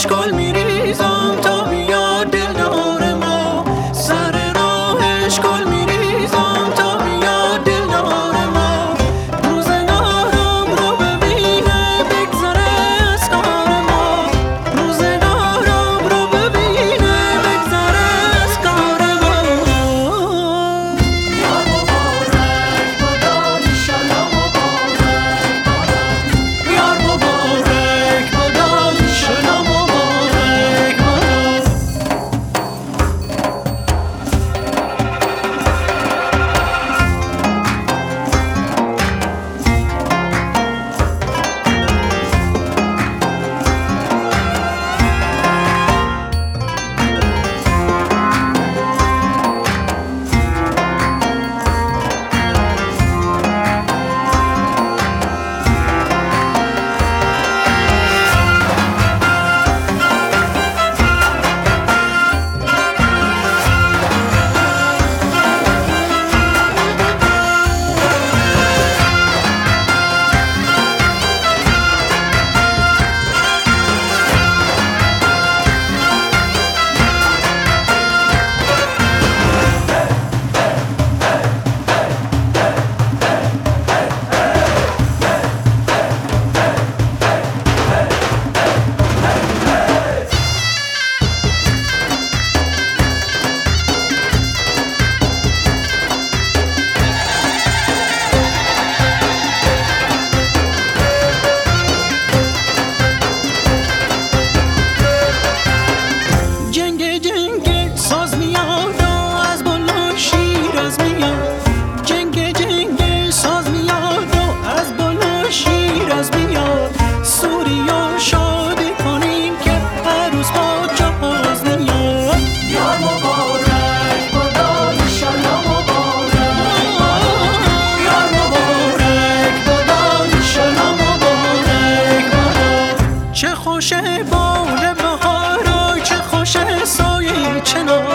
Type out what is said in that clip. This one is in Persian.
راهش گل میریزم تا بیاد دلدار ما، سر راهش گل میریزم تا بیاد دلدار ما. روزگارم رو ببینه بگذره از کار ما، روزگارم رو ببینه بگذره از کار ما. یار مبارک باد ایشالله مبارک باد، یار مبارک باد ایشالله مبارک باد. جنگ ساز میاد و از بالا شیراز میاد، جنگ ساز میاد و از بالا شیراز میاد. سوریا شادی کنیم که عروس با جهاز میاد. یار مبارک باد ایشالله مبارک باد، یار مبارک باد ایشالله مبارک باد. چه خوشه بال بهارا، چه خوشه سایه چنار،